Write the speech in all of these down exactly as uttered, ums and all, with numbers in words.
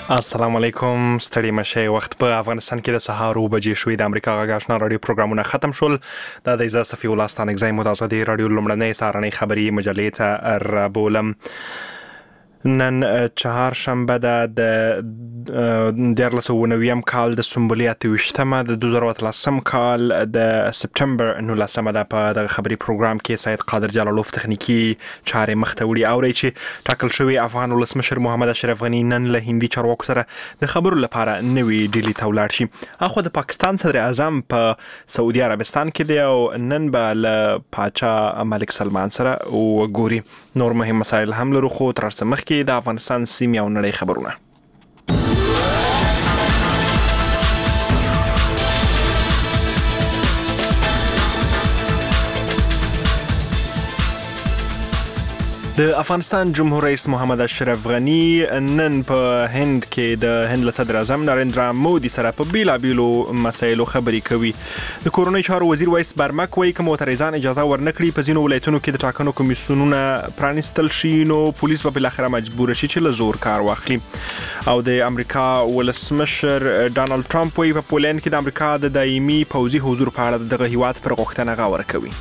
السلام علیکم، ستړي مشه. وخت په افغانستان کې د سهار اوه بجې شوې. د امریکا غږ آشنا رادیو پروګرامونه ختم شول. دا د اجازه صفي الله ستانکزی متازدي رادیو لومړنۍ سهارنۍ خبري مجلې ته رابولم. نن چهار شنبه ده د دیارلس او نویم کال د سنبلې اته ویشتمه د دوه زره اتلسم کال د سپټمبر نولسمه ده. په دغه خبري پروګرام کې سید قادر جلالوف تخنیکی چارې مخته وړي. اوري چې ټاکل شوی افغان ولسمشر محمد اشرف غنی نن له هندي چارواکو سره د خبرو لپاره نوي ډیلی ته ولاړ شي. اخو د پاکستان صدر اعظم په سعودي عربستان کې دی او نن به له پاچا ملک سلمان سره وګوري. نور مهم مسایل هم لرو، خو تر څه مخکې د افغانستان سیمې او نړۍ خبرونه. د افغانستان جمهور رئیس محمد اشرف غنی نن په هند کې د هند صدر اعظم نریندرا مودي سره په بیلابیلو مسایلو خبرې کوي. د کورونی چارو وزیر وایس برمک وایي که معترضان اجازه ورنکړي په ځینو ولایتونو کې د ټاکنو کمیسیونونه پرانیستل شي نو پولیس به بالاخره مجبور شي چې له زور کار واخلي. او د امریکا ولسمشر ډانلډ ټرمپ وایي په پولند کې د امریکا د دایمي پوځي حضور په اړه دغه هیواد پر غوښتنه غور کوي.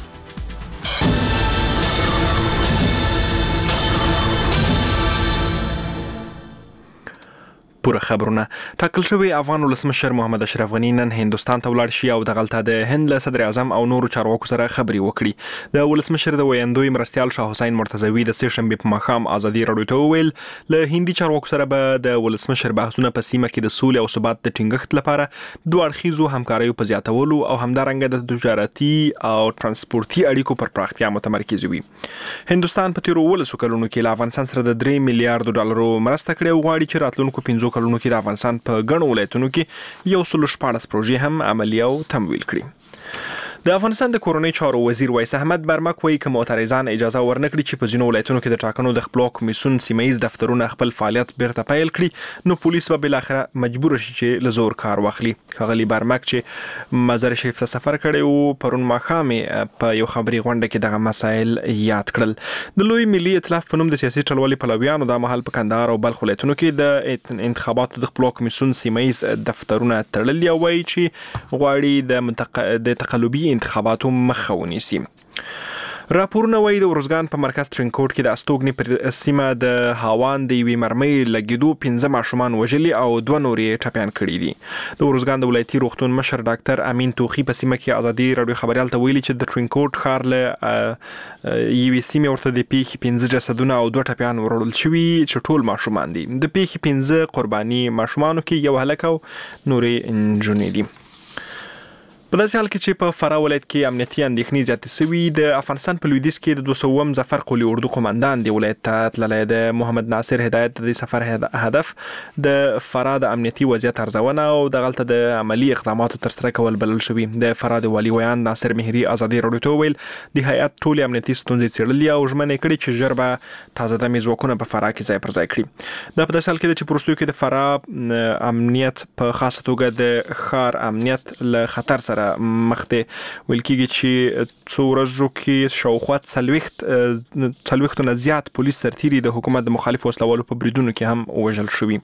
پوره خبرونه. ټاکل شوی افغان ولسمشر محمد اشرف غنی نن هندستان ته ولاړ شي او د غلطه د هند له صدر اعظم او نورو چارواکو سره خبرې وکړي. د ولسمشر د ویاندوی مرستیال شاه حسین مرتضوی د سه شنبه په ماښام ازادي رادیو ته وویل له هندي چارواکو سره به د ولسمشر بحثونه په سیمه کې د سولې او ثبات د ټینګښت لپاره دوه اړخیزو همکاریو په زیاتولو او همدارنګه د تجارتي او ترانسپورتي اړیکو پر پراختیا متمرکز وي. هندستان په تیرو ولسو کلونو کې له افغانستان سره د درې میلیارډ ډالرو مرسته کړې او غواړي چې راتلونکو پنځو کلونو کې د افغانستان په ګڼو ولایتونو کې یو سل شپاړس پروژې هم عملي او تمویل کړي. د افغانستان د کورونی چارو وزیر وایس احمد برمک وایي که معترضان اجازه ورنکړي چې په ځینو ولایتونو کې د ټاکنو د خپلو کمیسیون سیمه‌ییز دفترونه خپل فعالیت بیرته پیل کړي نو پولیس به بالاخره مجبور شي چې له زور کار واخلي. ښاغلي برمک چې مزار شریف ته سفر کړی او پرون ماښام په یو خبري غونډه کې دغه مسایل یاد کړل. د لوی ملي ائتلاف په نوم د سیاسي ټلوالي پلویانو د مهال په کندهار او بلخ ولایتونو کې د انتخاباتو د خپلو کمیسیون سیمه‌ییز دفترونه تړلي او وایي چې غواړي د منتق... د تقلبي انتخاباتو مخه ونیسي. راپورونه وایي د ورزګان په مرکز ترینکوټ کې د استوګنې پر سیمه د هاوان د یوې مرمۍ لګېدو پنځه ماشومان وژلي او دوه نور یې ټپیان کړي دي. د ورزګان د ولایتي روغتون مشر ډاکټر امین توخي په سیمه کې ازادي رادیو خبریال ته ویلي چې د ترینکوټ ښار له یوې سیمې ورته د پیښې پنځه جسدونه او دوه ټپیان وروړل شوي چې ټول ماشومان دي. د پیښې پنځه قرباني ماشومانو کې یو هلک او نورې نجونې دي. په داسې حال کې چې په فراه ولایت کې امنیتي اندېښنې زیاتې شوي، د افغانستان په لویدیځ کې د دوه سوم ظفر قولي اردو قومندان د ولایت ته تللی د محمد ناصر هدایت د سفر هدف د فراه د امنیتي وضعیت ارزونه او دغلته د عملی اقداماتو ترسره کول بلل شوي. د فراه د والي ویان ناصر مهري ازادي رادیو ته وویل د هیات ټولې امنیتي ستونزې څېړلي او ژمنه کړې چې ژر به تازه دمې ځواکونه په فراه کې ځای پر ځای کړي. دا په داسې حال کې ده چې په وروستیو کې د فراه امنیت په خاصه توګه د ښار امنیت له خطر سره مخ دی. ویل کېږي چې څو ورځو کې شاوخوا څلوېښت څلوېښتو نه زیات پولیس سرتیري د حکومت د مخالف وسلوالو په بریدونو کې هم وژل شوي.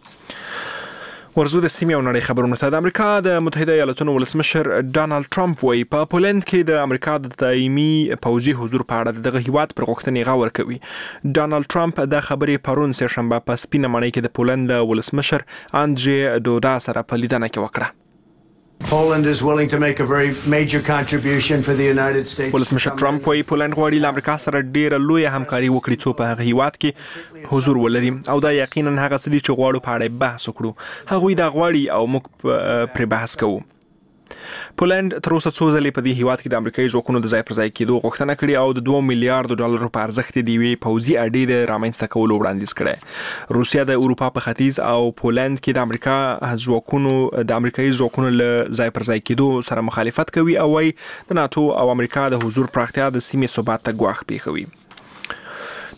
ورزو د سیمې او نړۍ خبرونو ته. د امریکا د متحده ایالاتونو ولسمشر ډانلډ ټرمپ وایي په پولند کې د امریکا د دایمي پوځي حضور په اړه دغه هیواد پر غوښتنې غور کوي. ډانلډ ټرمپ دا خبرې پرون سه شنبه په سپینه ماڼۍ کې د پولند ولسمشر اندرې دودا سره په لیدنه کې وکړه. Poland is willing to make a very major contribution for the United States. ولسمشر ټرمپ وايي پولند غواړي له امریکا سره ډیره لویه همکاري وکړي څو په هغه هیواد کې حضور ولري او دا یقینا هغه څه دي چې غواړو په اړه بحث وکړو. هغوی دا غواړي او موږ پرې بحث کوو. پولند تر اوسه څو ځلې په دې هیواد کې د امریکایي ځواکونو د ځای پر ځای کېدو غوښتنه کړې او د دوه میلیارډو ډالرو په ارزښت د یوې پوځي اډې د رامنځته کولو وړاندیز کړی. روسیا د اروپا په ختیځ او پولند کې د امریکا ځواکونو د امریکایي ځواکونو له ځای پر ځای کېدو سره مخالفت کوي او وايي د ناتو او امریکا د حضور پراختیا د سیمې ثبات ته ګواښ پېښوي.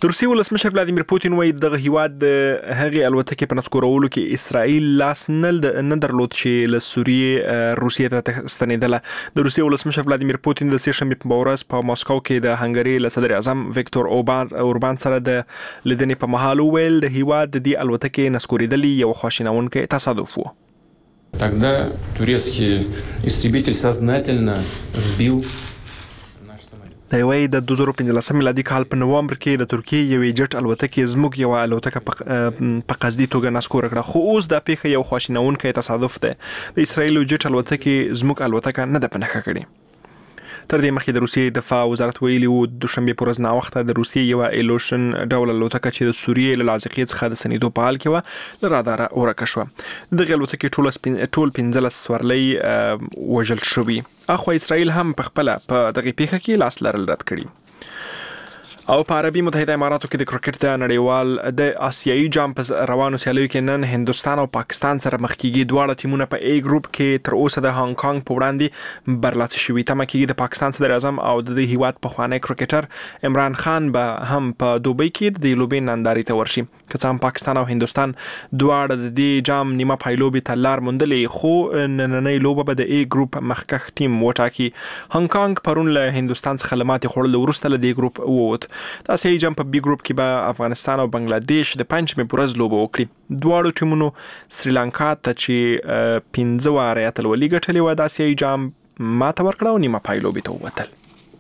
د روسیې ولسمشر ولادیمیر پوتین وایي دغه هیواد د هغې الوتکې په نسکورولو کې اسرائیل لاس نه درلود چې له سوریې روسیې ته ستنېدله. د روسیې ولسمشر ولادیمیر پوتین د سې شنبې په ورځ په ماسکو کې د هنګري له صدر اعظم ویکتور اوربان سره د لیدنې په مهال وویل د هیواد د دې الوتکې نسکورېدل یو خواشینونکی تصادف و. Тогда турецкий истребитель сознательно сбил د یوې د دوه زره پنځلسم میلادي کال په نوامبر کې د ترکیې یوې جټ الوتکې زموږ یو الوتکه په قصدي توګه نسکور کړه، خو اوس دا پیښه یو خواشینونکی تصادف ده. د اسرایل جټ الوتکې زموږ الوتکه نه ده پنهخه کړې. تر دې مخکې د روسیې دفاع وزارت ویلي و د دوشنبې په ورځ ناوخته د روسیې یوه ایلوشن ډول الوتکه چې د سوریې له لاذقیې څخه د ستنېدو په حال کې وه له راداره ورکه شوه. دغې الوتکې ټول پنځلس سورلۍ وژل شوي. اخوا اسرائیل هم په خپله په دغې پیښه کې لاس لرل رد کړي. او په عربي متحده اماراتو کې د کرکټ د نړیوال د آسیایي جام په روانو سیالیو کې نن هندوستان او پاکستان سره مخ کېږي. دواړه ټیمونه په ای ګروپ کې تر اوسه د هانګ کانګ په وړاندې برلاسي شوي. تمه کېږي د پاکستان صدر اعظم او د دې هیواد پخوانی کرکټر عمران خان به هم په دوبۍ کې د دې لوبې نندارې ته ورشي. که څه هم پاکستان او هندوستان دواړه د دې جام نیمه پایلوبې ته لار موندلې، خو نننۍ لوبه به د ای ګروپ مخکښ ټیم وټاکي. هانګ کانګ پرون له هندوستان څخه له ماتې خوړلو وروسته له دې ګروپ ووت. د آسیایي جام په بي ګروپ کې به افغانستان او بنگلاديش د پنځمې په ورځ لوبه وکړي. دواړو ټیمونو سریلانکا ته چې پنځه واره اتلولي ګټلې وه د آسیایي جام ماته ورکړه او نیمه پایلوبې ته ووتل.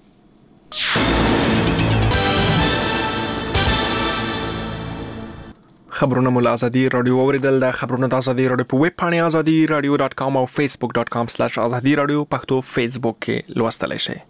خبرونه مو له ازادي راډیو اوریدل. د خبرونه د ازادي راډیو په ویب پاڼې ازادي راډیو ډاټ کام او فیسبوک ډاټ کام سلاش ازادي راډیو پښتو فیسبوک کې لوستلی شئ.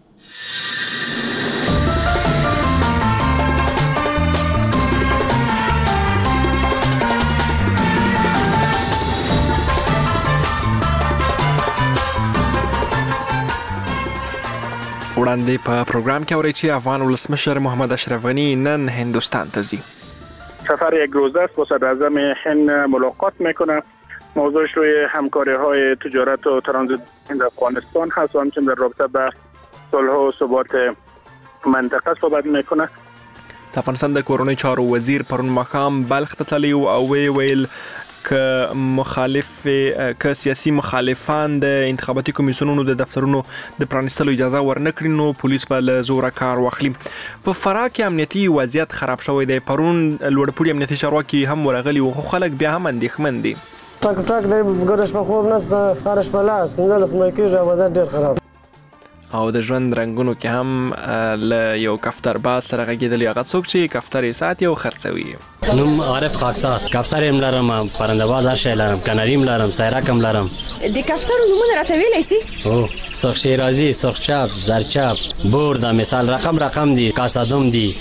وړاندې په پروگرام کې اورئ چې افغان ولسمشر محمد اشرف غنی نن هندوستان ته ځي. سفر یک روزه است با صدر اعظم هند ملاقات میکنه. موضوعش روی همکاری های تجارت و ترانزیت هند افغانستان هست و همچنین در رابطه با صلح و ثبات منطقه صحبت میکنه. د افغانستان د کورنۍ چارو وزیر پرون ماښام بلخ ته تللی او ویل که مخالف که سیاسي مخالفان د انتخاباتي کمیسیونونو د دفترونو د پرانیستلو اجازه ورنکړي نو پولیس به له زوره کار واخلي. په فراه کې امنیتي وضعیت خراب شوی دی. پرون لوړپوړي امنیتي چارواکي هم ورغلي وو، خو خلک بیا هم اندېښمن دي. ټک ټک دی ګډه شپه خوب نشته، هره شپه لاس پنځلس مړه کېږي، وضعیت ډېر خراب. او د ژوند رنګونو کې هم له یو کفتر باز سره غږېدلی، هغه څوک چې کفتر یې ساتي او خرڅوي. نوم عارف خاکسار، کفتر یم لرم، پرنده باز هر شی لرم، کناریم لرم، سیرک هم لرم. د کفترو نومونه راته ویلی سي؟ هو، سرخ شیرازي، سرخ چپ، زرچپ، بور دا مثال رقم رقم دي، کاسادوم دي.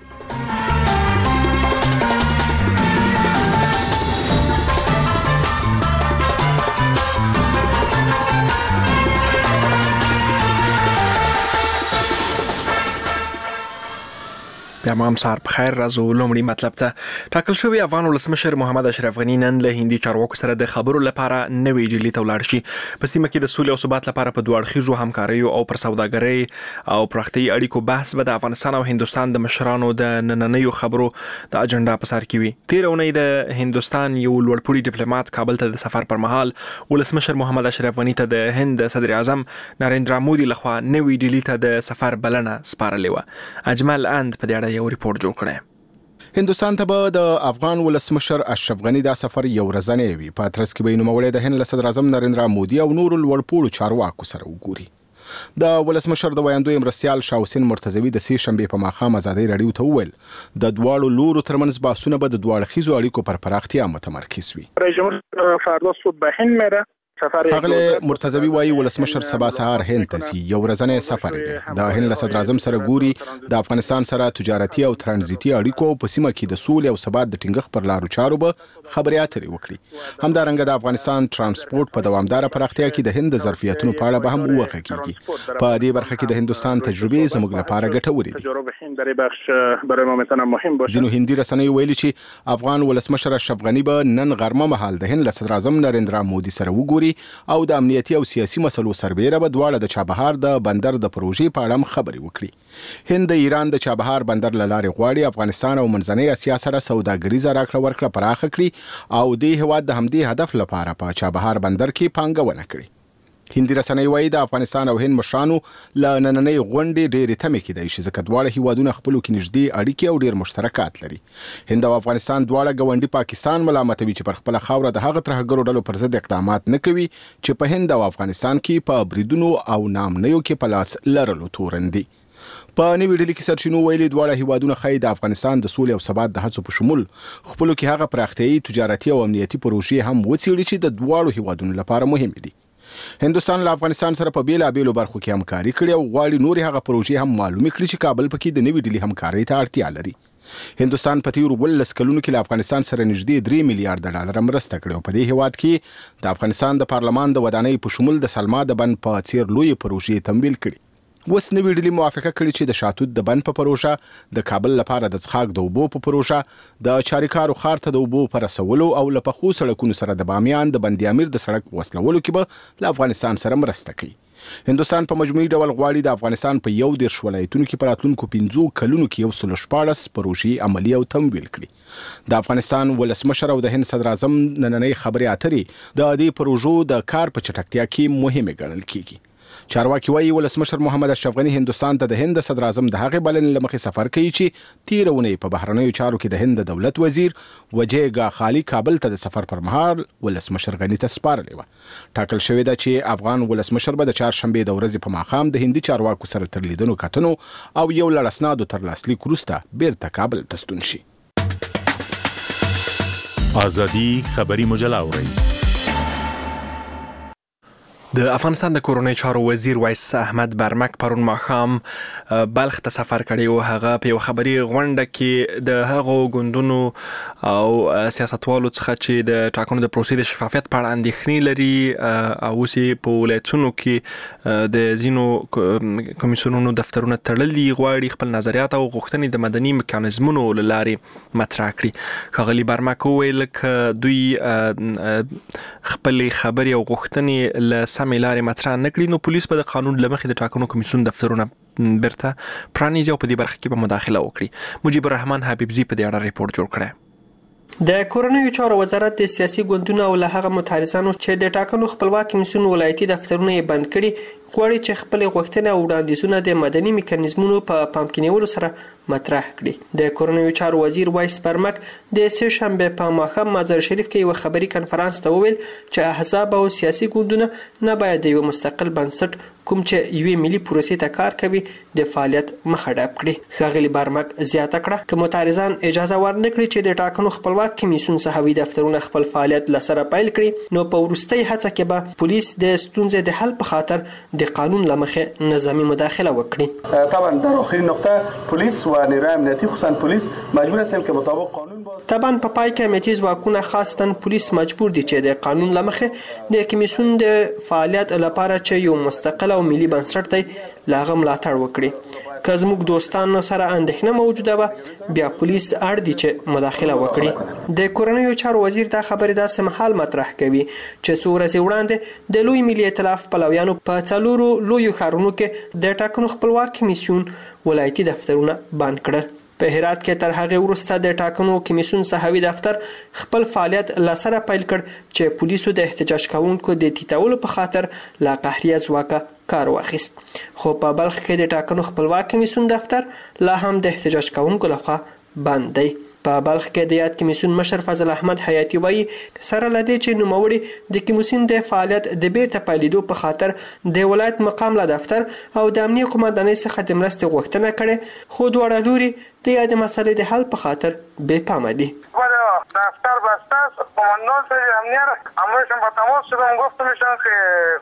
بیا هم سهار په خیر. راځو لومړي مطلب ته. ټاکل شوی افغان ولسمشر محمد اشرف غنی نن له هندي چارواکو سره د خبرو لپاره نوې ډیلي ته ولاړ شي. په سیمه کې د سولې او ثبات لپاره په دوه اړخیزو همکاریو او پر سوداګرۍ او پراختیایي اړیکو بحث به د افغانستان او هندوستان د مشرانو د نننیو خبرو د اجنډا په سر کې وي. تېره اونۍ د هندوستان یو لوړپوړي ډیپلوماټ کابل ته د سفر پر مهال ولسمشر محمد اشرف غنی ته د هند صدر اعظم نریندرا مودي لخوا نوې ډیلي ته د سفر بلنه سپارلې وه. اجمل اند په دې اړه یو ریپورت جوړ کړی. هندوستان ته به د افغان ولسمشر اشرف غنی دا سفر یو ورځنی وي. په ترڅ کې به نوموړی د هند له صدر اعظم نریندرا مودي او نورو لوړپوړو چارواکو سره وګوري. د ولسمشر د ویاندوی مرستیال شاه حسین مرتضوي د سې شنبې په ماښام ازادي راډیو ته وویل د دواړو لورو ترمنځ بحثونه به د دواړو اړخیزو اړیکو پر پراختیا متمرکز وي. رئیس جمهور فردا صبح به هند میره. ښاغلی مرتضوي وایي ولسمشر سبا سهار هند ته ځي. یو ورځنی سفر دی. د هند له صدر اعظم سره ګوري، د افغانستان سره تجارتي او ترانزیتي اړیکو په سیمه کې د سولې او ثبات د ټینګښت پر لارو چارو به خبرې اترې وکړي. همدارنګه د افغانستان ترانسپورت په دوامداره پراختیا کې د هند د ظرفیتونو په اړه به هم وغږیږي. په دې برخه کې د هندوستان تجربې زموږ لپاره ګټورې دي. ځینو هندي رسنیو ویلي چې افغان ولسمشر اشرف غنی به نن غرمه مهال د هند له صدر اعظم نریندرا مودي سره وګوري خبري او د امنیتي او سیاسي مسلو سربېره به دواړه د چابهار د بندر د پروژې په اړه خبرې وکړي. هند د ایران د چابهار بندر له لارې غواړي افغانستان او منځنۍ اسیا سره سوداګریزه راکړه ورکړه پراخه کړي او د هیواد د همدې هدف لپاره په چابهار بندر کې پانګونه کړي. هندي رسنۍ وايي د افغانستان او هند مشرانو له نننۍ غونډې ډېرې تمې کېدای شي ځکه دواړه هیوادونه خپلو کې نږدې اړیکې او ډېر مشترکات لري. هند او افغانستان دواړه ګاونډي پاکستان ملامتوي چې پر خپله خاوره د هغه ترهګرو ډلو پر ضد اقدامات نه کوي چې په هند او افغانستان کې په بریدونو او نامنیو کې په لاس لرلو تورن دي. په نوې ډلې کې سرچینو ویلي دواړه هیوادونه ښایي د افغانستان د سولې او ثبات د هڅو په شمول خپلو کې هغه پراختیایي تجارتي او امنیتي پروژې هم وڅېړي چې د دواړو هیوادونو لپاره مهمې دي. هندوستان له افغانستان سره په بیلابیلو برخو کې همکاري کړې او غواړي نورې هغه پروژې هم معلومې کړي چې کابل پکې د نوې ډلې همکارۍ ته اړتیا لري. هندوستان په تیرو ولس کلونو کې له افغانستان سره نږدې درې میلیارډ ډالر مرسته کړې او په دې هیواد کې د افغانستان د پارلمان د ودانۍ په شمول د سلما د بند په څیر لوی پروژې تمویل کړي. اوس نوې ډلې موافقه کړې چې د شاتوت د بند په پروژه، د کابل لپاره د څښاک د اوبو په پروژه، د چاریکارو ښار ته د اوبو په رسولو او له پخو سړکونو سره د بامیان د بند امیر د سړک په وصلولو کې به له افغانستان سره مرسته کوي. هندوستان په مجموعي ډول غواړي د افغانستان په یو دېرش ولایتونو کې په راتلونکو پنځو کلونو کې یو سل شپاړس پروژې عملي او تمویل کړي. د افغانستان ولسمشر او د هند صدر اعظم نننۍ خبرې اترې د دې پروژو د کار په چټکتیا کې مهمه ګڼل کیږي. چارواکي وايي ولسمشر محمد اشرف غني هندوستان ته د هند صدر اعظم د هغې بلنې له مخې سفر کوي چې تیره اونۍ په بهرنیو چارو کې د هند د دولت وزیر وجیګا خالي کابل ته د سفر پر مهال ولسمشر غني ته سپارلې وه. ټاکل شوې ده چې افغان ولسمشر به د چهارشنبې د ورځې په ماښام د هندي چارواکو سره تر لیدنو کتنو او یو لړ اسنادو تر لاسلیک وروسته بیرته کابل ته ستون شي. آزادي خبري مجله اورئ. د افغانستان د کورنۍ چارو وزیر وایس احمد برمک پرون ماښام بلخ ته سفر کړی و. هغه په یو خبري غونډه کې د هغو ګوندونو او سیاستوالو څخه چې د ټاکنو د پروسې د شفافیت په اړه اندېښنې لري او اوس یې په ولایتونو کې د ځینو کمیسیونونو دفترونه تړلي غواړي خپل نظریات او غوښتنې د مدني میکانیزمونو له لارې مطرح کړي. ښاغلي برمک وویل که دوی خپلې خبرې او غوښتنې له سمې لارې مطرح نه کړي نو پولیس به د قانون له مخې د ټاکنو کمیسیون دفترونه بیرته پرانیزي او په دې برخه کې به مداخله وکړي. مجيب الرحمن حبیبزي په دې اړه ریپورت جوړ کړی. د کورنیو چارو وزارت د سیاسي ګوندونو او له هغه متحرزانو چې د ټاکنو خپلواک کمیسیون ولایتي دفترونه یې بند کړي غواړي چې خپل غوښتنې او وړاندیزونه د مدني میکانیزمونو په پام کې نیولو سره مطرح کړي. د کورنیو چارو وزیر وایس برمک د سه شنبه په ماښام مزار شریف کې یو خبري کنفرانس ته وویل چې احزاب او سیاسي ګوندونه نه باید د یو مستقل بنسټ کوم چې یوې ملي پروسې ته کار کوي د فعالیت مخه ډب کړي. ښاغلي برمک زیاته کړه که متحرزان اجازه ورنه کړي چې د ټاکنو خپلواک کمیسیون صحوي دفترونه خپل فعالیت لسره پیل کړي نو په وروستۍ هڅه کې به پولیس د ستونزې د حل په خاطر د قانون لمخه نظامی مداخله وکړي. طبعا در آخرین نقطه پلیس و نیروی امنیتی خصوصا پلیس مجبور هستند که مطابق قانون باز طبعا په پای کې امنیتي ځواکونه خاصتا پلیس مجبور دي چې د قانون لمخه د کمیسیون د فعالیت لپاره چې یو مستقل او ملي بنسټ دی لاغه ملاتړ وکړي. که زموږ دوستانو سره اندېښنه موجوده وه بیا پولیس اړ دي چې مداخله وکړي. د کورنیو چارو وزیر دا خبرې داسې مهال مطرح کوي چې څو ورځې وړاندې د لوی ملي ائتلاف پلویانو په څلورو لویو ښارونو کې د ټاکنو خپلواک کمیسیون ولایتي دفترونه بند کړل. په هرات کې تر هغه وروسته د ټاکنو کمیسیون صحوي دفتر خپل فعالیت لسره پیل کړ چې پولیسو د احتجاج کوونکو د تیتاولو په خاطر لا قهریه ځواکه کار واخیست. خو په بلخ کې د ټاکنو خپلواک کمیسیون دفتر لا هم د احتجاج کوونکو لخوا بند دی. په بلخ کې د یاد کمیسیون مشر فضل احمد حیاتی وایي سره لدې چې نوموړي د کمیسیون د فعالیت د بیرته پیلېدو په خاطر د ولایت مقام له دفتر او د امنیه قومندانۍ څخه د مرستې غوښتنه کړې خو دواړه لوري د یادې مسئلې د حل په خاطر بې پامه دي. دفتر بسته است قماندان سری امنیت امروزشون با تماس شدم گفتمشون که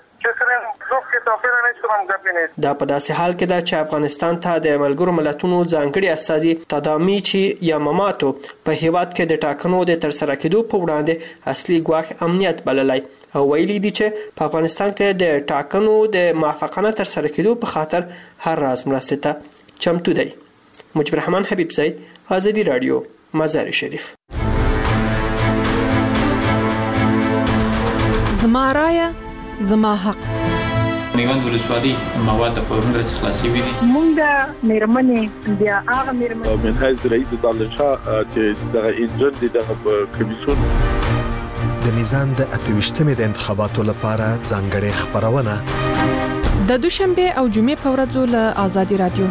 دا په داسې حال کې ده چې افغانستان ته د ملګرو ملتونو ځانګړي استازي تدامیچی یاماماتو په هیواد کې د ټاکنو د ترسره کېدو په وړاندې اصلي ګواښ امنیت بللی او ویلي دي چې په افغانستان کې د ټاکنو د موافقانه ترسره کېدو په خاطر هر راز مرستې ته چمتو دی. مجيب الرحمن حبیبزی، آزادي رادیو، مزار شریف. زما رایه زما حق. میوند ولسوالي مواد په ورنډ څخه خلاصي وي. مونږ د میرمنې بیا هغه میرمنې من حیث رئیس دالشاه چې دغه انجن دي دغه کمیسیون د میزان د اتويشتمې د انتخاباتو لپاره ځانګړې خبرونه د دوشنبه او جمعې په ورځو له آزادي رادیو.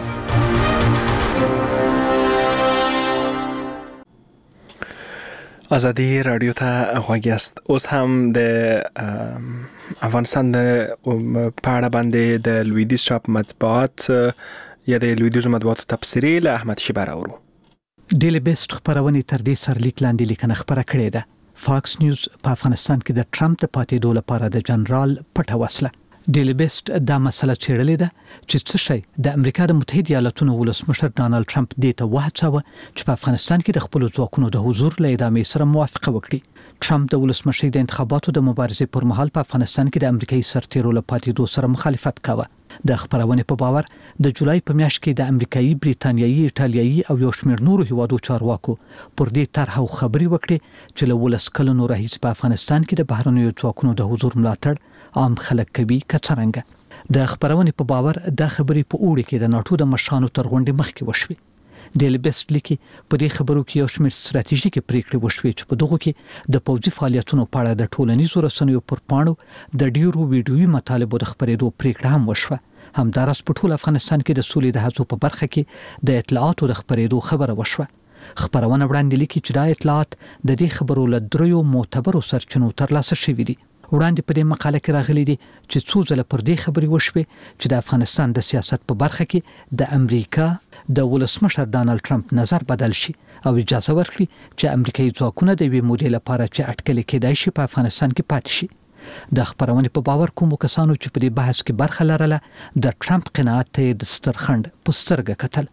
آزادی رادیو ته غوږ یاست. اوس هم د افغانستان د پاړه باندې د لویدیځ چاپ مطبوعات یا د لویدیځ مطبوعاتو تفسیری له احمد شیبر اورو. ډیلی بیسټ خبرونه تر دې سرلیک لاندې لیکنه خبره کړې ده. فاکس نیوز په افغانستان کې د ټرمپ د پاتېدو لپاره د جنرال پټه وسله. ډیلی بیسټ دا مسله چیرلې ده چې څه شي د امریکا د متحده ایالاتونو ولسمشر ډانلډ ټرمپ دې ته وهڅاوه چې په افغانستان کې د خپل ځواکونو د حضور له ادامې سره موافقه وکړي. ټرمپ د ولسمشر د انتخاباتو د مبارزې پر مهال په افغانستان کې د امریکایي سرتیرو له پاتېدو سره مخالفت کاوه. د خبرونه په باور د جولای په میاشت کې د امریکایي، بریتانیایي، ایټالیایي او یو شمېر نورو هیوادو چارواکو پر دې طرح او خبري وکړي چې له ولس کلونو راهیسې په افغانستان کې د بهرنیو ځواکونو د حضور ملاتړ عام خلک کوي کڅرنګ. د خبرونه په باور د خبري په اوړي کې د ناتو د مشرانو تر غونډې مخکې وشوي. ډیلی بیسټ لیکي په دې خبرو کې یو شمېر ستراتیژیکي پریکړې وشوي چې په دغه کې د پوځي فعالیتونو په اړه د ټولنیزو رسنیو پر پاڼو د ډیرو ویډیوي مطالبو د خبرېدو پریکړه هم وشوه. همدارس په ټول افغانستان کې د سولې د هڅو په برخه کې د اطلاعاتو د خبرېدو خبره وشوه. خبرونه وړاندې لیکي چې دا اطلاعات د دې خبرو له دریو معتبرو سرچینو ترلاسه شوي دي. وړاندې په دې مقاله کې راغلي دي چې څو ځله پر دې خبري وشوي چې د افغانستان د سیاست په برخه کې د امریکا د ولسمشر ډانلډ ټرمپ نظر بدل شي او اجازه ورکړي چې امریکایي ځواکونه د وی مودې لپاره چې اټکل کېدای شي په افغانستان کې پاتې شي. د خبرونه په باور کوم کسانو چې په دې بحث کې برخه لرله د ټرمپ قناعت ته د سترخند په سترګه کتل.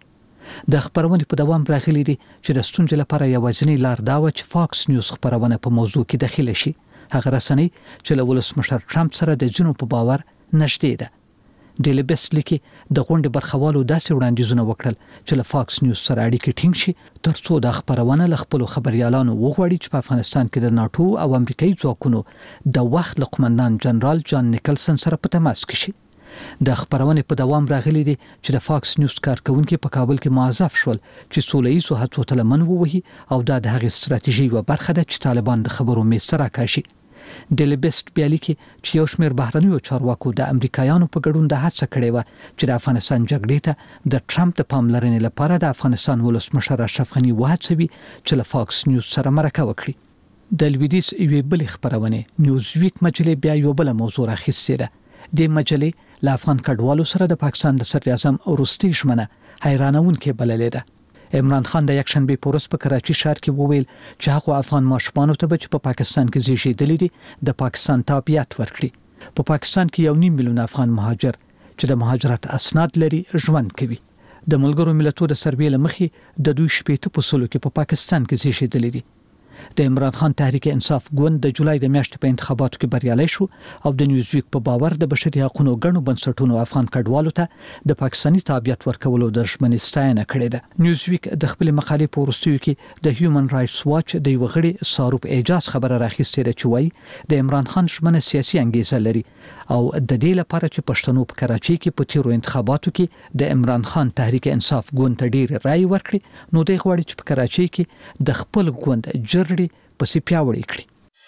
د خبرونه په دوام راغلي دي چې د ستونزې لپاره یوازینی لار دا و چې فاکس نیوز خبرونه په موضوع کې داخله شي. هغه رسنۍ چې له ولسمشر ټرمپ سره د جنو په باور نشته ده. ډیلی بیسټ لیکي د غونډې برخوالو داسې وړاندیزونه وکړل چې له فاکس نیوز سره اړیکې ټینګ شي ترڅو د خبرونه له خپل خبريالانو وغواړي چې په افغانستان کې د ناتو او امریکایي ځواکونو د وخت قومندان جنرال جان نیکلسن سره په تماس کې شي. د خبرونه په دوام راغلي دي چې د فاکس نیوز کارکونکو په کابل کې معذف شول چې سوله‌ییزو هڅو ته لمن ووهي او دا د هغې ستراتیژي و برخه ده چې طالبان د خبرو میسته راکاشي. ډیلی بیسټ بیا لیکي چې یو شمېر بهرنیو چارواکو د امریکایانو په ګډون د هڅه کړې و چې د افغانستان جګړې ته د ټرمپ د پاملرنې لپاره د افغانستان ولسمشر اشرف غني وهڅوي چې له فاکس نیوز سره مرکه وکړي. د لویدیځ یوې بلې خبرونه نیوزویک مجلې بیا یو بل موضوع راخیستې ده. د مجلې له افغان کډوالو سره د پاکستان د صدر اعظم وروستي ژمنه حیرانونکې بللې ده. عمران خان د یکشنبه پورس په کراچي ښار کې وویل چې هغه افغان ماشومان ته چې په پاکستان کې زیږیدلي دي د پاکستان تابعیت ورکړي. په پاکستان کې یو نیم میلیون افغان مهاجر چې د مهاجرت اسناد لري ژوند کوي. د ملګرو ملتونو د سروې لمخې د دوی شپېته په سلو کې په پاکستان کې زیږیدلي دي. د عمران خان تحریک انصاف ګوند د جولای د میاشتې په انتخاباتو کې بریالي شو او د نیوزویک په باور د بشري حقوقو غنو بنسټونو افغان کډوالو ته د پاکستاني تابعیت ورکولو د ژمنې ستاینه کړې ده. نیوزویک د خپل مقالې په وروستیو کې د هیومن رائټس واچ د یو غړي ساروپ اعجاز خبره راخیستې ده چې وایي د عمران خان ژمنه سیاسي انګیزه لري او د دې لپاره چې پښتنو په کراچي کې په تیرو انتخاباتو کې د عمران خان تحریک انصاف ګوند ته ډیر رائے ورکړي نو دوی غواړي چې په کراچي کې د خپل ګوند جرړي پسې پیاوړی کړي.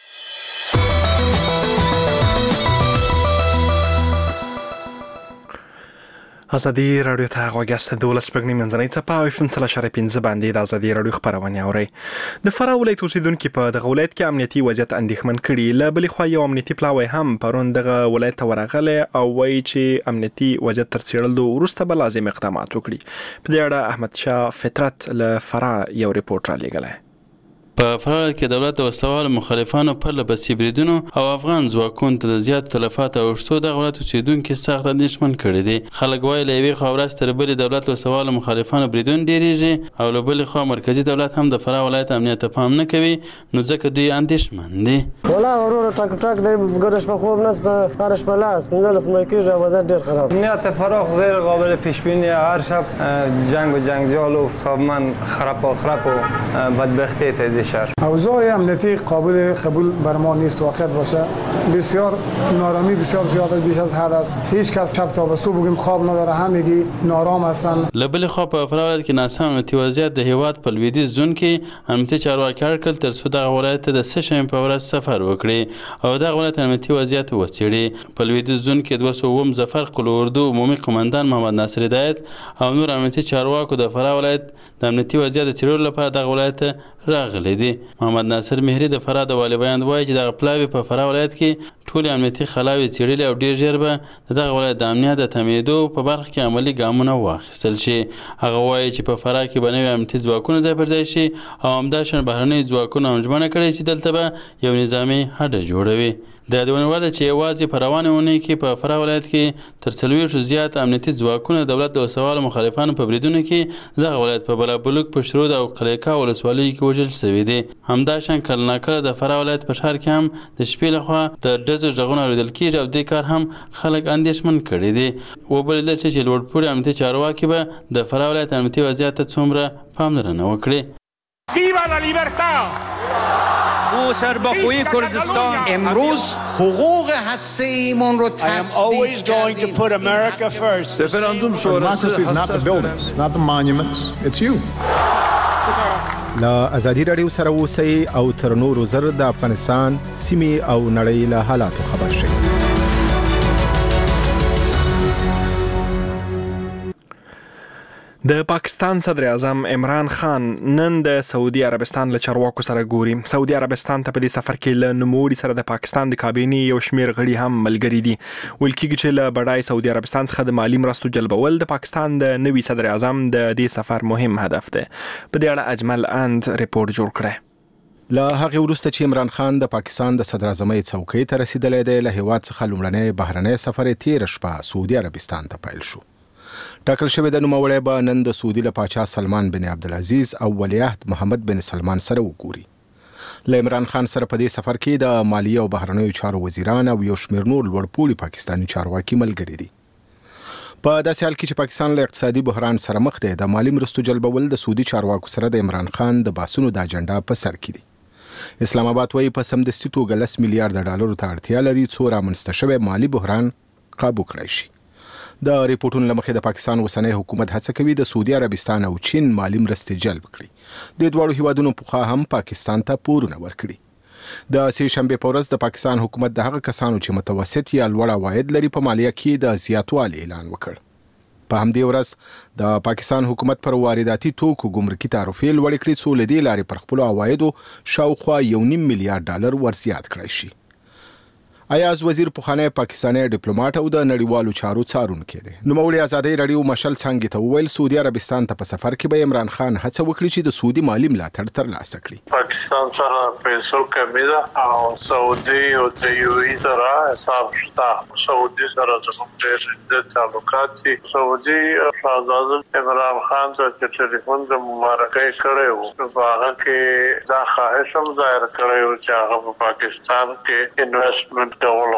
آزادی رادیو ته غوږ یاست. د ولس پګنی منځنۍ څپه او اف ام څلور اشاریه پنځه باندې د آزادی رادیو خبرونه اوري. د فراه ولایت اوسیدونکو په دغه ولایت کې امنیتي وضعیت اندېښمن کړي. له بلې خوا یو امنیتي پلاوی هم پرون دغه ولایت ته ورغله او وایي چې امنیتي وضعیت تر څېړلو وروسته به لازم اقدامات وکړي. په دې اړه احمد شاه فطرت له فراه یو ریپورت را لېږلی. په فراه کې دولت د وسلوالو مخالفانو پر لپسې بریدونو او افغان ځواکونو ته د زیاتو تلفاتو اوښتو دغه ولایت اوسېدونکي سخت اندېښمن کړي دي. خلک وایي له یوې خوا ورځ تر بلې دولت له وسلوالو مخالفانو بریدونه ډېرېږي او له بلې خوا مرکزي دولت هم د فراه ولایت امنیت ته پام نه کوي نو ځکه دوی اندېښمن دي. والله وروره ټک ټک دی ګډه شپه خوب نشته هره شپه لاس پنځلس مړه کېږي وضعیت ډېر خراب. امنیت فراه غیر قابل پیش بینی هر شب جنگ و جنگجال و سازمان خراب و خراب و بدبختی تازه شهر. اوضاع امنیتی قابل قبول بر ما نیست واقعیت باشه بسیار نارامی بسیار زیاد بیش از حد است. هیچ کس شب تا به صبح بگیم خواب نداره، همگی نارام هستند. لبل خو په فراه ولایت کې ناسم امنیتي وضعیت د هیواد په لویدیځ زون کې امنیتي چارواکي اړکل تر څو دغه ولایت ته د سه شنبې په ورځ سفر وکړي او دغه ولایت امنیتي وضعیت وڅېړي. په لویدیځ زون کې دوه سوه اووم ظفر قل اردو عمومي قمندان محمد ناصر هدایت او نور امنیتي چارواکو د فراه ولایت د امنیتي وضعیت د څېړلو لپاره دغه ولایت ته راغلي دي. محمد ناصر مهري د فراه د والي بیان وایي چې دغه پلاوي په فراه ولایت کې ټولې امنیتي خلاوې څېړلې او ډېر ژر به د دغه ولایت د امنیت د تمېدو په برخه کې عملي ګامونه واخیستل شي. هغه وایي چې په فراه کې به نوي امنیتي ځواکونه ځای پر ځای شي او همداشان بهرني ځواکونه هم ژمنه کړې چې دلته به یو نظامي هډه جوړوي. د یادونه وړ ده چې یوازې په روانې اونۍ کې په فراه ولایت کې تر څلوېښتو زیات امنیتي ځواکونه د دولت د وسوالو مخالفانو په بریدونو کې دغه ولایت په بلابلوک، پشترود او قلیقا ولسوالیو کې وژل شوي دي. همداشان کله ناکله د فراه ولایت په ښار کې هم د شپې لخوا د ډزو غږونه اورېدل کېږي او دې کار هم خلک اندېښمن کړي دي. وبلل چې لوړپوړي امنیتي چارواکي به د فراه ولایت امنیتي وضعیت ته څومره پاملرنه وکړي. Viva la libertad! او سربخوی کردستان امروز حقوق هسته ایمون رو I am always going to put America first. Referendum sonrası Democracy is not the buildings, it's not the monuments, it's you. لا ازادي رادیو سره اوسئ او تر نورو زر د افغانستان سیمې او نړۍ له حالاتو خبر شئ. د پاکستان صدر اعظم عمران خان نن د سعودي عربستان له چارواکو سره ګوري. سعودي عربستان ته په دې سفر کې له نوموړي سره د پاکستان د کابینې یو شمېر غړي هم ملګري دي. ویل کېږي چې له بډای سعودي عربستان څخه د مالي مرستو جلبول د پاکستان د نوي صدر اعظم د دې سفر مهم هدف دی. په دې اړه اجمل اند ریپورت جوړ کړی. له هغه وروسته چې عمران خان د پاکستان د صدر اعظمۍ څوکۍ ته رسیدلی دی، له هیواد څخه لومړنی بهرنی سفر یې تېره شپه سعودي عربستان ته پیل شو. ټاکل شوی د نوموړی به نن د سعودي له پاچا سلمان بن عبدالعزیز او ولیعهد محمد بن سلمان سره وګوري. له عمران خان سره په دې سفر کې د مالیې او بهرنیو چارو وزیران او یو شمېر نور لوړپوړي پاکستاني چارواکي ملګري دي. په داسې حال کې چې پاکستان له اقتصادي بحران سره مخ دی، د مالي مرستو جلبول د سعودي چارواکو سره د عمران خان د باسونو د اجنډا په سر کې دي. اسلام آباد وایي په سمدستي توګه لس میلیارډ ډالرو ته اړتیا لري څو رامنځته شوی مالي بحران قابو کړی شي. د ریپورتونو له مخې د پاکستان اوسنی حکومت هڅه کوي د سعودي عربستان او چین مالي مرستې جلب کړي. د دواړو هیوادونو پخوا هم پاکستان ته پورونه ورکړي. د سې شنبې په ورځ د پاکستان حکومت د هغه کسانو چې متوسط یا لوړ عواید لري په مالیه کې د زیاتوالي اعلان وکړ. په همدې ورځ د پاکستان حکومت پر وارداتي توکو ګمرکي تعرفې لوړې کړې څو له دې لارې پر خپلو عوایدو شاوخوا یو نیم میلیارډ ډالر ورزیات کړی شي. ایاز وزیر پخوانی پاکستانی ډیپلوماټ او د نړیوالو چارو څارونکی دی. نوموړي ازادۍ راډیو مشل څانګې ته وویل سعودي عربستان ته په سفر کې به عمران خان هڅه وکړي چې د سعودي مالي ملاتړ ترلاسه کړي. پاکستان سره پیسو کمی ده او سعودي او د یو ای سره حساب شته. سعودي سره زموږ ډېر د تعلقات دي. سعودي شاهزاده عمران خان ته ټلیفون د مبارکۍ کړی و. په هغه کې دا خواهش هم ظاهر کړی و چې هغه په پاکستان کې انویسټمنټ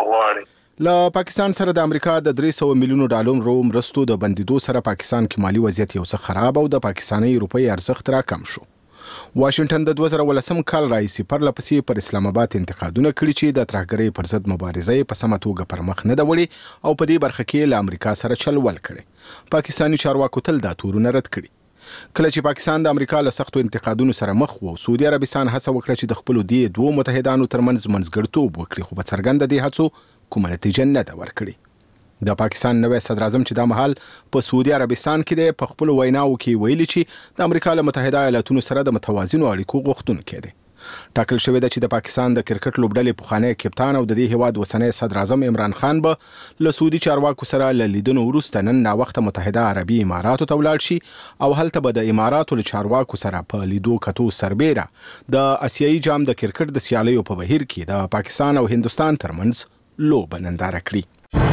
له پاکستان سره د امریکا د درې سوه میلیونو ډالرو مرستو د بندیدو سره پاکستان کې مالی وضعیت یو څه خراب او د پاکستاني روپۍ ارزښت راکم شو. واشنگټن د دوه زره ولسم کال راهیسې پرلپسې پر اسلام آباد انتقادونه کړي چې د ترهګرۍ پر ضد مبارزه یې په سمه توګه پر مخ نه ده وړې او په دې برخه کې له امریکا سره چل ول کړی. پاکستاني چارواکو تل دا تورونه رد کړي. کله چې پاکستان د امریکا له سختو انتقادونو سره مخ و، سعودي عربستان هڅه وکړه چې د خپلو دې دوو متحدانو ترمنځ منځګړیتوب وکړي، خو په څرګنده دې هڅو کومه نتیجه نه ده ورکړې. د پاکستان نوی صدر اعظم چې دا مهال په سعودي عربستان کې دی، په خپلو ویناوو کې ویلي چې د امریکا له متحده ایالاتونو سره د متوازنو اړیکو غوښتونکی دی. ټاکل شوی ده چې د پاکستان د کرکټ لوبډلې پخوانی کپتان او د دې هیواد اوسنی صدر اعظم عمران خان به له سعودي چارواکو سره له لیدنو وروسته نن ناوخته متحده عربي اماراتو ته ولاړ شي او هلته به د اماراتو له چارواکو سره په لیدو کتو سربیره د اسیایي جام د کرکټ د سیالیو په بهیر کې د پاکستان او هندوستان ترمنځ لوبه ننداره کړي.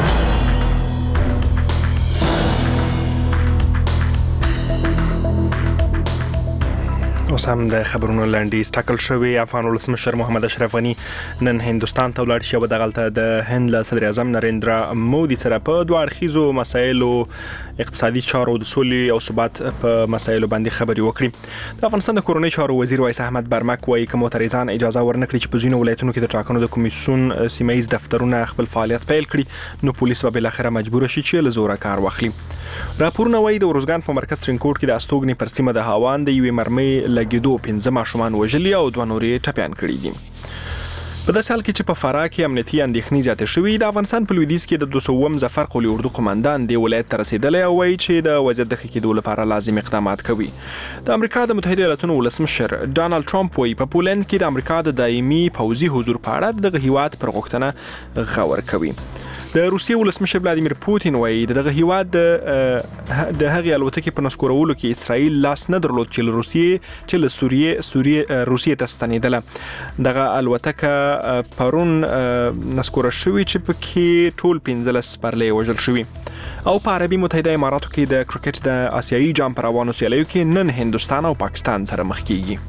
اوس هم د خبرونو لنډیز. ټاکل شوی افغان ولسمشر محمد اشرف غني نن هندوستان ته ولاړ شي او دغلته د هند له صدر اعظم نریندرا مودي سره په دوه اړخیزو مسایلو اقتصادي چارو د سولې او ثبات په مسایلو باندې خبري وکړي. د افغانستان د کورنۍ چارو وزیر وایس احمد برمک وایي کوم معترضان اجازه ورنکړي چې په ځینو ولایتونو کې د ټاکنو د کمیسیون سیمایي دفترونه خپل فعالیت پیل کړي نو پولیس به بل اخر مجبور شي چې له زوره کار واخلي. راپورونه وایي د ورزګان په مرکز ترینکوټ کې د استوګنې پر سیمه د هاوان د یوې مرمۍ لګیدو پنځه ماشومان وژلي او دوه نورې ټپیان کړي دي. په داسې حال کې چې په فراه کې امنیتي اندېښنې زیاتې شوې د افغانستان په لویدیځ کې د دوه سوم ظفر قولي اردو قماندان د ولایت ته رسېدلی او وایي چې د وضعیت د ښه کېدو لپاره لازم اقدامات کوي. د امریکا د متحده ایالاتونو ولسمشر ډانلډ ټرمپ وایي په پولند کې د امریکا د دایمي پوځي حضور په اړه دغه هیواد پر غوښتنه غور کوي. د روسیې ولسمشر ولادیمیر پوتین وایي دغه هیواد د د هغې الوتکې په نسکورولو کې اسرائیل لاس نه درلود چې له روسیې چې له سوریې سوریې روسیې ته ستنېدله. دغه الوتکه پرون نسکوره شوې چې پکې ټول پنځلس سپرلۍ وژل شوي. او په عربي متحده اماراتو کې د کرکټ د آسیایي جام په روانو سیالیو کې نن هندوستان او پاکستان سره مخ کیږي.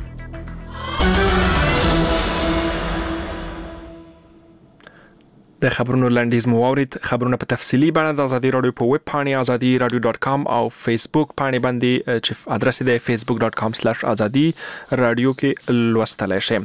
د خبرونو لنډیز مو واورید. خبرونه په تفصیلی باندې د ازادي رادیو په ویب پاڼې ازادي رادیو ډاټ کام او فیسبوک پاڼې باندې چې ادرس دی facebook dot com slash ازادي رادیو کې لوستلای شئ.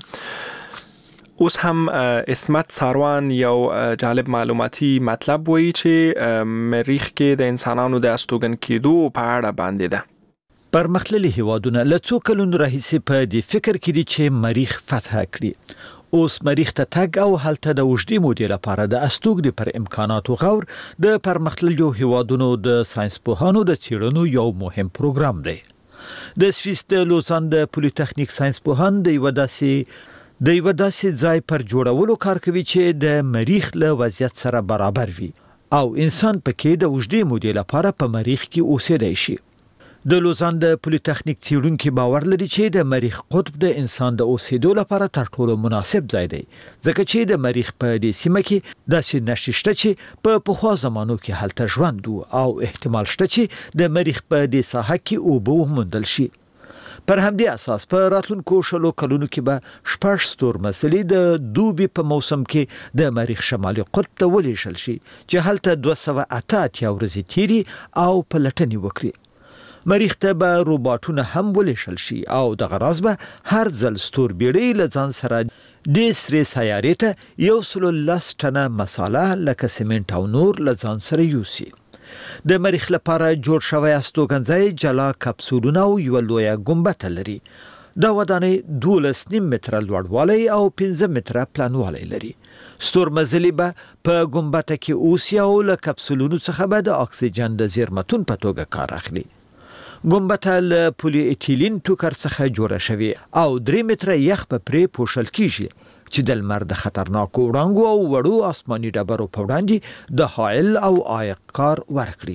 اوس هم اسمت ساروان یو جالب معلوماتي مطلب وایي چې مریخ کې د انسانانو د استوګن کېدو په اړه باندې ده. پرمختللي هیوادونه له څو کلونو راهیسې په دې فکر کې دي چې مریخ فتح کړي. اوس مریخ ته تګ او هلته د اوږدې مودې لپاره د استوګنې پر امکاناتو غور د پرمختللو هیوادونو د ساينسپوهانو د څېړنو یو مهم پروګرام دی. د سویس د لوزان د پولیټیکنیک ساينسپوهان د یو داسې د یو داسې ځای پر جوړولو کار کوي چې د مریخ له وضعیت سره برابر وي او انسان پکې د اوږدې مودې لپاره په مریخ کې اوسېدای شي. د لوزان د پولیټیکنیک څېړونکي باور لري چې د مریخ قطب د انسان د اوسېدو لپاره تر ټولو مناسب ځای دی ځکه چې د مریخ په دې سیمه کې داسې نښې شته چې په پخوا زمانو کې هلته ژوند او احتمال شته چې د مریخ په دې ساحه کې اوبه وموندل شي. پر همدې اساس په راتلونکو شلو کلونو کې به شپږ ستورمزلي د دوبي په موسم کې د مریخ شمالي قطب ته ولېږل شي چې هلته دوه سوه اته اتیا ورځې تیري او پلټنې وکړي. مریخ ته به روباټونه هم ولېږل شي او دغه راز به هر ځل ستوربیړۍ له ځان سره د سرې سیارې ته یو سل لس ټنه مساله لکه سیمنټ او نور له ځان سره یوسي. د مریخ لپاره جوړ شوی استوګنځای جلا کپسولونه او یو لویه ګنبده لري. دا ودانۍ دولس نیم متره لوړوالی او پنځه متره پلنوالی لري. ستورمزلي به په ګنبده کې اوسي او له کپسولونو څخه به د اکسیجن د زیرمتون په توګه کار اخلي. ګنبده له پولی ایتیلین ټوکر څخه جوړه شوې او درې متره یخ په پرې پوښل کیږي چې د لمر د خطرناکو وړانګو او وړو آسماني ډبرو په وړاندې د حائل او عایق کار ورکړي.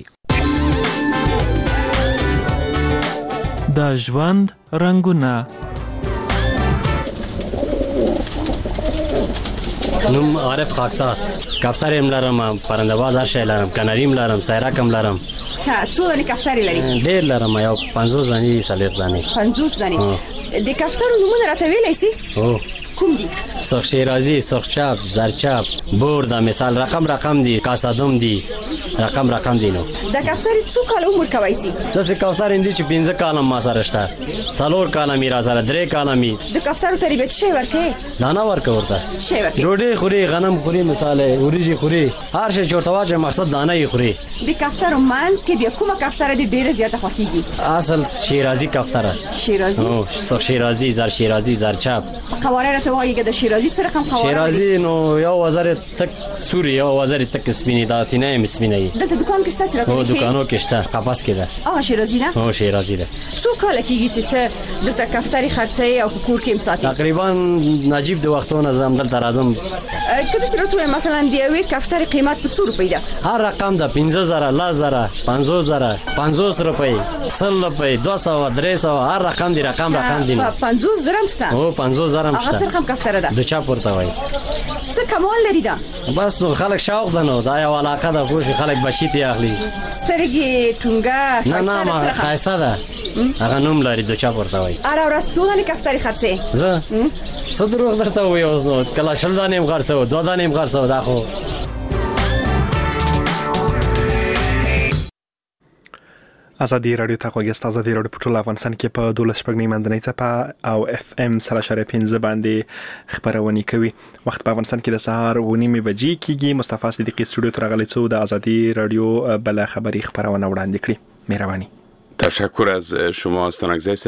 د ژوند رنگونه نوم عارف خاکسار کفتر ام لرم پرنده‌باز هر شی لرم کناریم لرم سیرک هم لرم. څو دانې کفترې لري؟ ډېر لرم یو پنځوس دانې څلوېښت دانې. پنځوس دانې. د کفترو نومونه راته ویلی سي؟ هو. کوم دي؟ سرخ شیرازی، سرخ چاپ، زرچاپ، بور دا مثال رقم رقم دي، کاسادوم دي. رقم رقم دي نو. د کفترې څو کاله عمر کوي سي؟ داسې کفتر اندي چې پنځه کاله ما سره شته. څلور کاله می را سره درې کاله می. د کفترو تربیت شي ورکې؟ دانا ورکه ورته. شي ورکې. ډوډۍ خوري، غنم خوري، مثال اوریجی خوري. هر شي چورته واجه مقصد دانه یې خوري. د کفترو منځ کې بیا کومه کفتره دي ډیره زیاته خوښیږي؟ اصل شیرازی کفتره. شیرازی؟ او سرخ شیرازی، زر شیرازی، زرچاپ. قواره راته وایي د شیرازی سره کوم قواره؟ شیرازی نو یو وزر تک سوري یو وزر تک سپینی دا سینې مسپینی. دلته دکان کې ستاسو راته؟ او دکانو کې شته قفس کې ده. اه شیرازی نه؟ او شیرازی ده. څو کاله کېږي چې ته دلته کفترې خرڅوي او په کور کې هم ساتي؟ تقریبا نجیب د وختونو زم دلته راځم. که داسې راته ووایم مثلا د یوې کفترې قیمت په څو روپۍ ده؟ هر رقم ده پنځه زره، لس زره، پنځوس زره، پنځوس روپۍ، سل روپۍ، دوه سوه، درې سوه، هر رقم دی رقم رقم دی. پنځوس زره هم شته؟ او پنځوس زره هم شته. هغه څه رقم کفتره ده؟ د چا پورته وایي. څه کمال لري دا؟ بس نو خلک شوق ده نو دا یو علاقه ده خو خلک بچی ته اخلي. سترګې ټونګه نه نه ما خایسته ده. هغه نوم لري د چا پورته وایي. اره ورځ څو دانې کفترې خرڅې؟ زه څه دروغ درته ووایم اوس نو کله شل دانې هم خرڅوو دوه دانې هم خرڅوو دا خو. ازادي رادیو ته غوږی ستاسو ازادي رادیو په ټول افغانستان کې په دولس شپږ منځنۍ څپه او اف ام سره شریک پنځه باندې خبرونه کوي. وخت په افغانستان کې د سهار و نیمه بجې کېږي. مصطفی صدیقی استودیو ته راغلی څو د ازادي رادیو بل خبری خبرونه وړاندې کړي. مهرباني. تشکر از شما استانگزی.